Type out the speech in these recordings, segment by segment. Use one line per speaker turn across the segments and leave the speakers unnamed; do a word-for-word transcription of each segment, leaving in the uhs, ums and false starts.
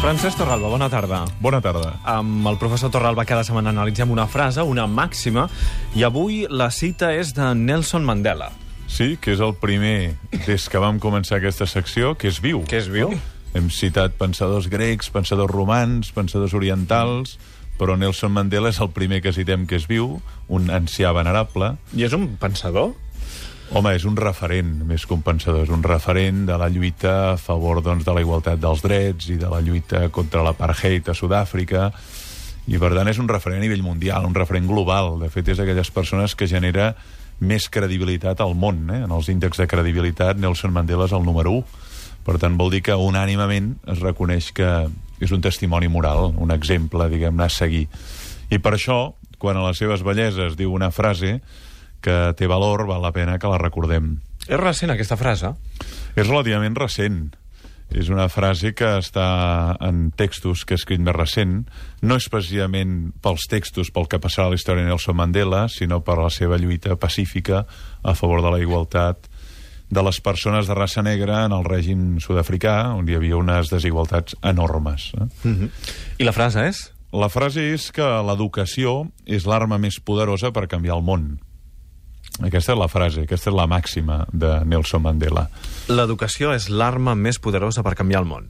Francesc Torralba, bona tarda.
Bona tarda.
Amb el professor Torralba cada setmana analitzem una frase, una màxima, i avui la cita és de Nelson Mandela.
Sí, que és el primer des que vam començar aquesta secció, que és viu.
Que és viu?
Hem citat pensadors grecs, pensadors romans, pensadors orientals, però Nelson Mandela és el primer que citem que és viu, un ancià venerable.
I és un pensador?
Home, és un referent, més que un pensador. És un referent de la lluita a favor, doncs, de la igualtat dels drets i de la lluita contra l'apartheid a Sud-àfrica. I, per tant, és un referent a nivell mundial, un referent global. De fet, és d'aquelles persones que genera més credibilitat al món. Eh? En els índexs de credibilitat, Nelson Mandela és el número u. Per tant, vol dir que unànimament es reconeix que és un testimoni moral, un exemple, diguem-ne, a seguir. I per això, quan a les seves belleses diu una frase que té valor, val la pena que la recordem.
És recent, aquesta frase?
És relativament recent. És una frase que està en textos que ha escrit més recent. No és precisament pels textos, pel que passarà a la història de Nelson Mandela, sinó per la seva lluita pacífica a favor de la igualtat de les persones de raça negra en el règim sud-africà, on hi havia unes desigualtats enormes. Eh?
Mm-hmm. I la frase és?
La frase és que l'educació és l'arma més poderosa per canviar el món. Aquesta és la frase, aquesta és la màxima de Nelson Mandela.
L'educació és l'arma més poderosa per canviar el món.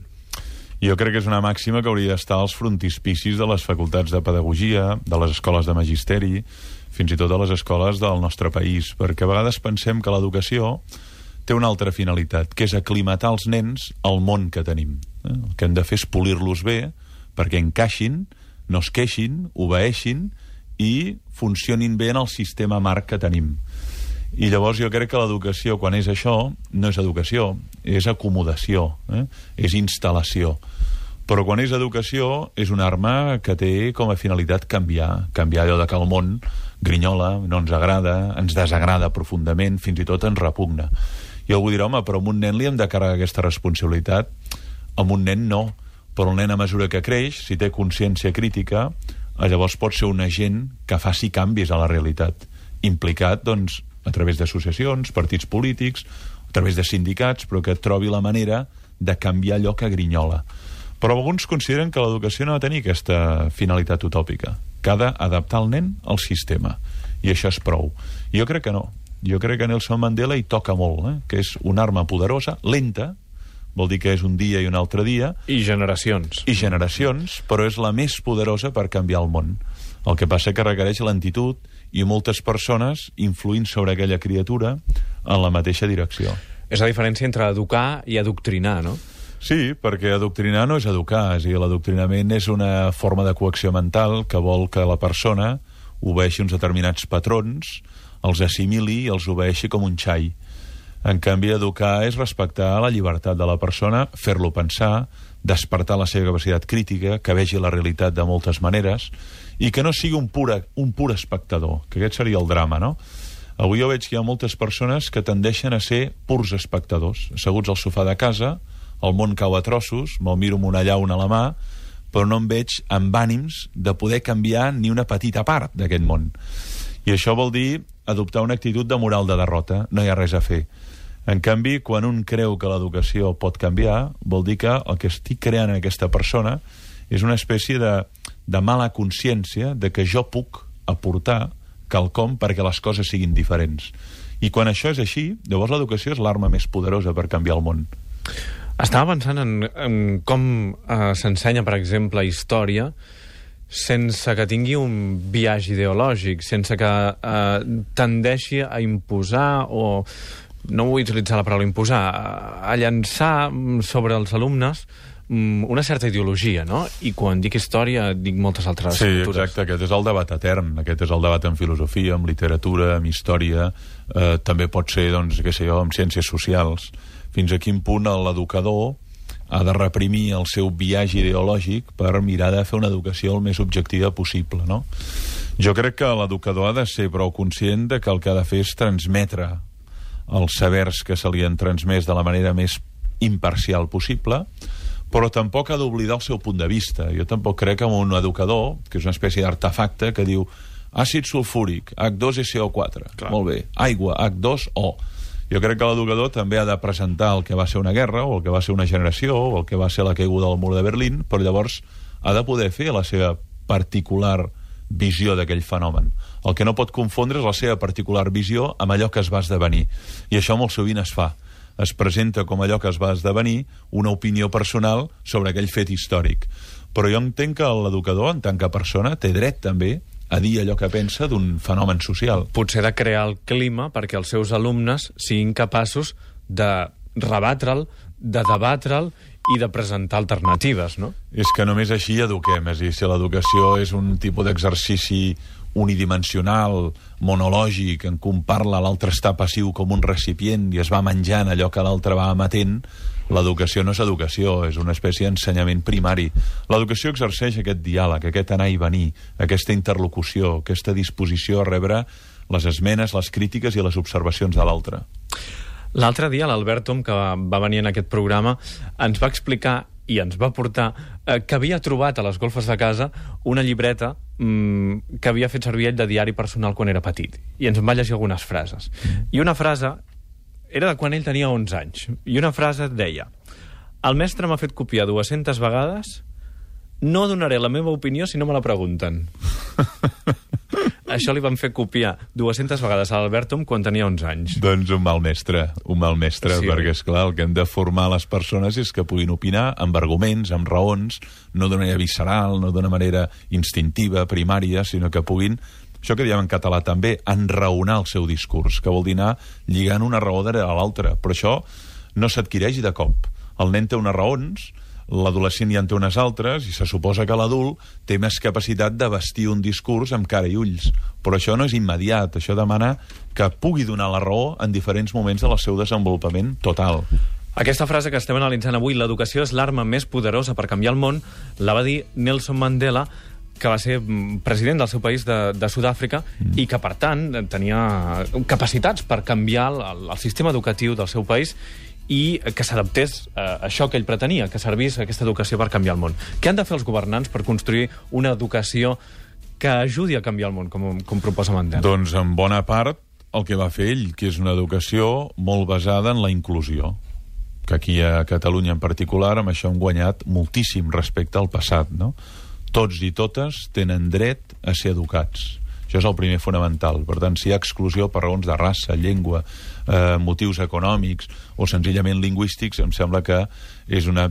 Jo crec que és una màxima que hauria d'estar als frontispicis de les facultats de pedagogia, de les escoles de magisteri, fins i tot a les escoles del nostre país, perquè a vegades pensem que l'educació té una altra finalitat, que és aclimatar els nens al món que tenim. El que hem de fer és polir-los bé perquè encaixin, no es queixin, obeeixin i funcionin bé en el sistema marc que tenim. I llavors jo crec que l'educació, quan és això, no és educació, és acomodació, eh? és instal·lació. Però quan és educació, és una arma que té com a finalitat canviar, canviar allò de que el món grinyola, no ens agrada, ens desagrada profundament, fins i tot ens repugna. I algú dirà, home, però amb un nen li hem de carregar aquesta responsabilitat? Amb un nen no, però el nen a mesura que creix, si té consciència crítica, llavors pot ser un agent que faci canvis a la realitat, implicat, doncs, a través d'associacions, partits polítics, a través de sindicats, però que trobi la manera de canviar allò que grinyola. Però alguns consideren que l'educació no ha de tenir aquesta finalitat utòpica, que ha d'adaptar el nen al sistema, i això és prou. I jo crec que no. Jo crec que Nelson Mandela hi toca molt, eh? que és una arma poderosa, lenta, vol dir que és un dia i un altre dia.
I generacions.
I generacions, però és la més poderosa per canviar el món. El que passa que requereix lentitud i moltes persones influint sobre aquella criatura en la mateixa direcció.
És la diferència entre educar i adoctrinar, no?
Sí, perquè adoctrinar no és educar, és a dir, l'adoctrinament és una forma de coacció mental que vol que la persona obeeixi uns determinats patrons, els assimili i els obeeixi com un xai. En canvi, educar és respectar la llibertat de la persona, fer-lo pensar, despertar la seva capacitat crítica, que vegi la realitat de moltes maneres, i que no sigui un pur, un pur espectador, que aquest seria el drama, no? Avui jo veig que hi ha moltes persones que tendeixen a ser purs espectadors, asseguts al sofà de casa, el món cau a trossos, me'l miro amb una llauna a la mà, però no em veig amb ànims de poder canviar ni una petita part d'aquest món. I això vol dir adoptar una actitud de moral de derrota, no hi ha res a fer. En canvi, quan un creu que l'educació pot canviar, vol dir que el que estic creant en aquesta persona és una espècie de, de mala consciència de que jo puc aportar quelcom perquè les coses siguin diferents. I quan això és així, llavors l'educació és l'arma més poderosa per canviar el món.
Estava pensant en, en com eh, s'ensenya, per exemple, història sense que tingui un biaix ideològic, sense que eh, tendeixi a imposar o... no vull utilitzar la paraula imposar, a llançar sobre els alumnes una certa ideologia, no? I quan dic història, dic moltes altres
sí,
cultures.
Sí, exacte, aquest és el debat etern, aquest és el debat en filosofia, en literatura, en història, eh, també pot ser, doncs, què sé jo, en ciències socials. Fins a quin punt l'educador ha de reprimir el seu biaix ideològic per mirar de fer una educació el més objectiva possible, no? Jo crec que l'educador ha de ser prou conscient de que el que ha de fer és transmetre els sabers que se li han transmès de la manera més imparcial possible, però tampoc ha d'oblidar el seu punt de vista. Jo tampoc crec que un educador, que és una espècie d'artefacte que diu àcid sulfúric, hac dos esse o quatre, clar. Molt bé, aigua, hac dos o. Jo crec que l'educador també ha de presentar el que va ser una guerra, o el que va ser una generació, o el que va ser la caiguda del mur de Berlín, però llavors ha de poder fer la seva particular visió d'aquell fenomen. El que no pot confondre és la seva particular visió amb allò que es va esdevenir. I això molt sovint es fa. Es presenta com allò que es va esdevenir una opinió personal sobre aquell fet històric. Però jo entenc que l'educador, en tant que persona, té dret també a dir allò que pensa d'un fenomen social.
Potser de crear el clima perquè els seus alumnes siguin capaços de rebatre'l, de debatre'l i de presentar alternatives, no?
És que només així eduquem. És a dir, si l'educació és un tipus d'exercici unidimensional, monològic, en què un parla, l'altre està passiu com un recipient i es va menjant allò que l'altre va emetent, l'educació no és educació, és una espècie d'ensenyament primari. L'educació exerceix aquest diàleg, aquest anar i venir, aquesta interlocució, aquesta disposició a rebre les esmenes, les crítiques i les observacions de l'altre.
L'altre dia l'Albert Tom, que va venir en aquest programa, ens va explicar i ens va portar eh, que havia trobat a les golfes de casa una llibreta mmm, que havia fet servir ell de diari personal quan era petit. I ens en va llegir algunes frases. I una frase era de quan ell tenia onze anys. I una frase deia: el mestre m'ha fet copiar dues-centes vegades, no donaré la meva opinió si no me la pregunten. Això li van fer copiar dues-centes vegades a l'Albert Tom quan tenia onze anys.
Doncs un mal mestre, un mal mestre,
Sí,
perquè,
oi?
és clar, el que hem de formar les persones és que puguin opinar amb arguments, amb raons, no d'una manera visceral, no d'una manera instintiva, primària, sinó que puguin, això que diem en català també, enraonar el seu discurs, que vol dir anar lligant una raó darrere l'altra. Però això no s'adquireix de cop. El nen té unes raons, l'adolescent ja en té unes altres, i se suposa que l'adult té més capacitat de vestir un discurs amb cara i ulls. Però això no és immediat, això demana que pugui donar la raó en diferents moments del seu desenvolupament total.
Aquesta frase que estem analitzant avui, l'educació és l'arma més poderosa per canviar el món, la va dir Nelson Mandela, que va ser president del seu país de, de Sud-àfrica mm. i que, per tant, tenia capacitats per canviar el, el sistema educatiu del seu país i que s'adaptés a això que ell pretenia, que servís aquesta educació per canviar el món. Què han de fer els governants per construir una educació que ajudi a canviar el món, com, com proposa Mandela?
Doncs, en bona part, el que va fer ell, que és una educació molt basada en la inclusió, que aquí a Catalunya en particular, amb això hem guanyat moltíssim respecte al passat, no? Tots i totes tenen dret a ser educats. Això és el primer fonamental. Per tant, si hi ha exclusió per raons de raça, llengua, eh, motius econòmics o senzillament lingüístics, em sembla que és una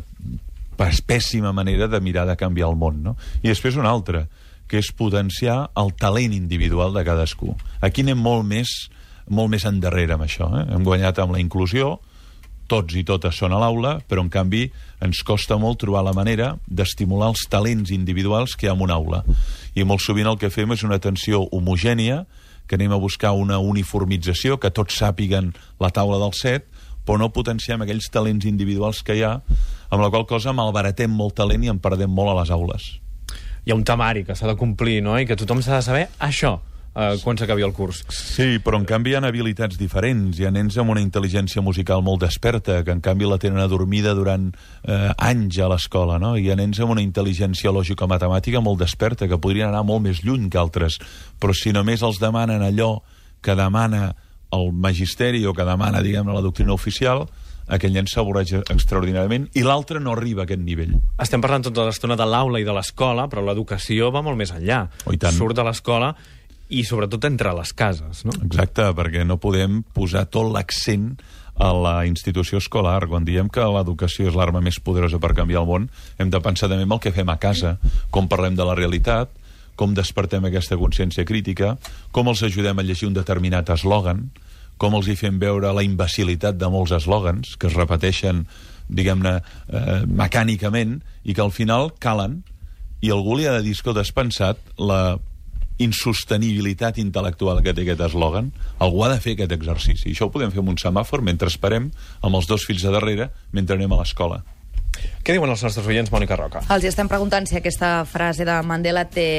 pèssima manera de mirar de canviar el món, no? I després una altra, que és potenciar el talent individual de cadascú. Aquí anem molt més, molt més endarrere amb això. Eh? Hem guanyat amb la inclusió, tots i totes són a l'aula, però en canvi ens costa molt trobar la manera d'estimular els talents individuals que hi ha en una aula. I molt sovint el que fem és una atenció homogènia, que anem a buscar una uniformització, que tots sàpiguen la taula del set, però no potenciem aquells talents individuals que hi ha, amb la qual cosa malbaratem molt talent i en perdem molt a les aules.
Hi ha un temari que s'ha de complir, no? I que tothom s'ha de saber això eh, quan s'acabi el curs.
Sí, però en canvi hi ha habilitats diferents. Hi ha nens amb una intel·ligència musical molt desperta, que en canvi la tenen adormida durant eh, anys a l'escola, no? Hi ha nens amb una intel·ligència lògico-matemàtica molt desperta, que podrien anar molt més lluny que altres. Però si només els demanen allò que demana el magisteri o que demana, diguem, la doctrina oficial, aquell nen s'avorreix extraordinàriament i l'altre no arriba a aquest nivell.
Estem parlant tota l'estona de l'aula i de l'escola, però l'educació va molt més enllà.
Oh, i tant.
Surt de l'escola i sobretot entre les cases, no?
Exacte, perquè no podem posar tot l'accent a la institució escolar. Quan diem que l'educació és l'arma més poderosa per canviar el món, hem de pensar també en el que fem a casa, com parlem de la realitat, com despertem aquesta consciència crítica, com els ajudem a llegir un determinat eslògan, com els hi fem veure la imbecilitat de molts eslògans que es repeteixen, diguem-ne, eh, mecànicament i que al final calen, i algú li ha de dir, escolta, has pensat la insostenibilitat intel·lectual que té aquest eslògan? Algú ha de fer aquest exercici. I això ho podem fer amb un semàfor mentre esperem amb els dos fills de darrere mentre anem a l'escola.
Què diuen els nostres oients, Mònica Roca?
Els estem preguntant si aquesta frase de Mandela té,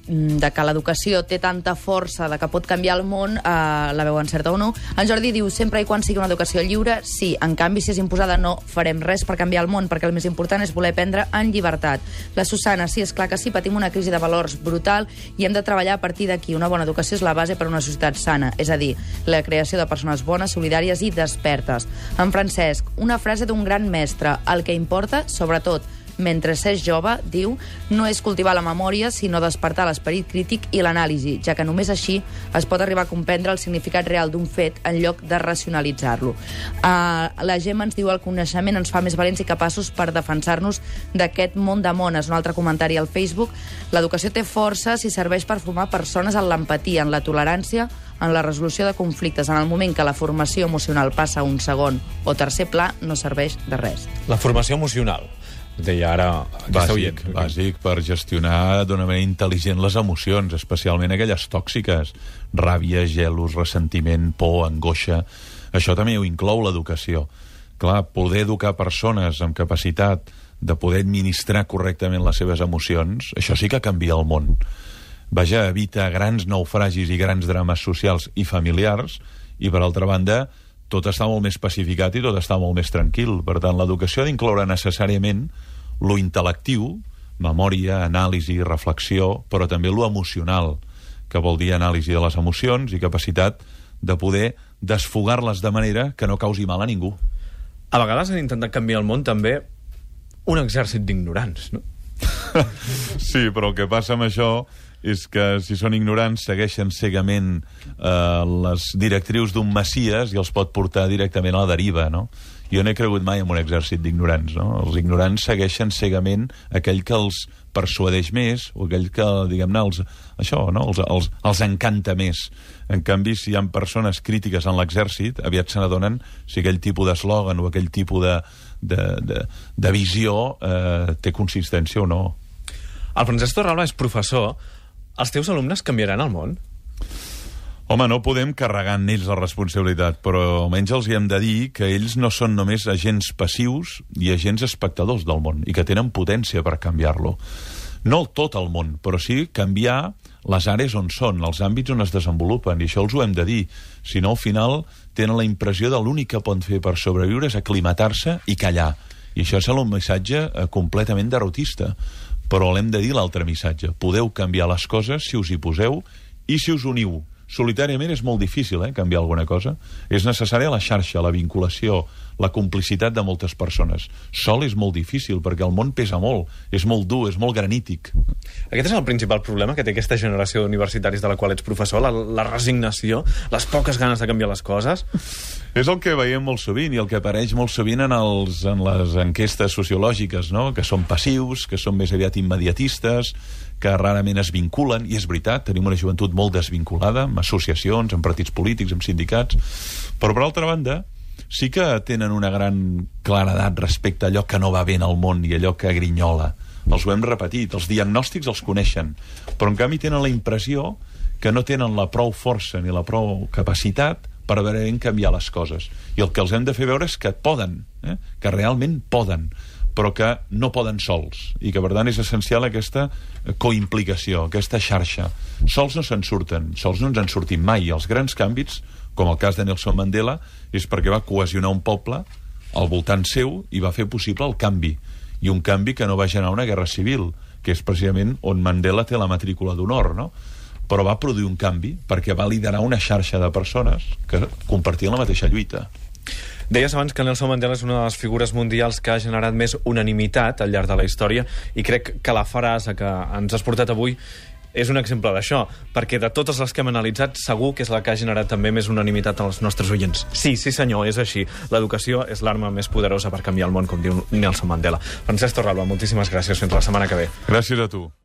de que l'educació té tanta força de que pot canviar el món, eh, la veuen certa o no. En Jordi diu, sempre i quan sigui una educació lliure, sí. En canvi, si és imposada, no farem res per canviar el món, perquè el més important és voler aprendre en llibertat. La Susana, sí, és clar que sí, patim una crisi de valors brutal i hem de treballar a partir d'aquí. Una bona educació és la base per a una societat sana, és a dir, la creació de persones bones, solidàries i despertes. En Francesc, una frase d'un gran mestre, el que importa, sobretot, mentre s'és jove, diu, no és cultivar la memòria, sinó despertar l'esperit crític i l'anàlisi, ja que només així es pot arribar a comprendre el significat real d'un fet en lloc de racionalitzar-lo. Uh, la Gemma ens diu el coneixement ens fa més valents i capaços per defensar-nos d'aquest món de mones. Un altre comentari al Facebook, l'educació té força si serveix per formar persones en l'empatia, en la tolerància, en la resolució de conflictes. En el moment que la formació emocional passa a un segon o tercer pla, no serveix de res.
La formació emocional. Deia ara aquesta
bàsic,
oient.
bàsic per gestionar d'una manera intel·ligent les emocions, especialment aquelles tòxiques, ràbia, gelos, ressentiment, por, angoixa. Això també ho inclou l'educació. Clar, poder educar persones amb capacitat de poder administrar correctament les seves emocions, això sí que canvia el món. Vaja, evita grans naufragis i grans drames socials i familiars, i per altra banda, tot està molt més pacificat i tot està molt més tranquil. Per tant, l'educació ha d'incloure necessàriament lo intel·lectiu, memòria, anàlisi, reflexió, però també lo emocional, que vol dir anàlisi de les emocions i capacitat de poder desfogar-les de manera que no causi mal a ningú.
A vegades han intentat canviar el món també un exèrcit d'ignorants, no?
Sí, però el que passa amb això és que si són ignorants segueixen cegament eh, les directrius d'un messies i els pot portar directament a la deriva, no? Jo no he cregut mai en un exèrcit d'ignorants, no? Els ignorants segueixen cegament aquell que els persuadeix més o aquell que, diguem-ne, els, això, no? els, els, els encanta més. En canvi, si hi ha persones crítiques en l'exèrcit, aviat se n'adonen si aquell tipus d'eslògan o aquell tipus de, de, de, de visió eh, té consistència o no.
El Francesc Torralba és professor. Els teus alumnes canviaran el món?
Home, no podem carregar en ells la responsabilitat, però almenys els hi hem de dir que ells no són només agents passius i agents espectadors del món, i que tenen potència per canviar-lo. No tot el món, però sí canviar les àrees on són, els àmbits on es desenvolupen, i això els ho hem de dir. Si no, al final tenen la impressió de l'únic que poden fer per sobreviure és aclimatar-se i callar. I això és un missatge eh, completament derrotista. Però l'hem de dir l'altre missatge. Podeu canviar les coses si us hi poseu i si us uniu. Solitàriament és molt difícil, eh, canviar alguna cosa. És necessària la xarxa, la vinculació, la complicitat de moltes persones. Sol és molt difícil, perquè el món pesa molt, és molt dur, és molt granític.
Aquest és el principal problema que té aquesta generació d'universitaris de la qual ets professor, la, la resignació, les poques ganes de canviar les coses?
És el que veiem molt sovint i el que apareix molt sovint en, els, en les enquestes sociològiques, no? Que són passius, que són més aviat immediatistes, que rarament es vinculen, i és veritat, tenim una joventut molt desvinculada, amb associacions, amb partits polítics, amb sindicats, però per altra banda, sí que tenen una gran claredat respecte a allò que no va bé en el món i allò que grinyola. Els ho hem repetit, els diagnòstics els coneixen, però en canvi tenen la impressió que no tenen la prou força ni la prou capacitat per verdaderament canviar les coses. I el que els hem de fer veure és que poden, eh? que realment poden, però que no poden sols, i que per tant és essencial aquesta coimplicació, aquesta xarxa. Sols no se'n surten, sols no ens en sortim mai, i els grans canvis, com el cas de Nelson Mandela, és perquè va cohesionar un poble al voltant seu i va fer possible el canvi, i un canvi que no va generar una guerra civil, que és precisament on Mandela té la matrícula d'honor, no? Però va produir un canvi perquè va liderar una xarxa de persones que compartien la mateixa lluita.
Deies abans que Nelson Mandela és una de les figures mundials que ha generat més unanimitat al llarg de la història, i crec que la frase que ens has portat avui és un exemple d'això, perquè de totes les que hem analitzat segur que és la que ha generat també més unanimitat als nostres oients. Sí, sí senyor, és així. L'educació és l'arma més poderosa per canviar el món, com diu Nelson Mandela. Francesc Torralba, moltíssimes gràcies. Fins la setmana que ve.
Gràcies a tu.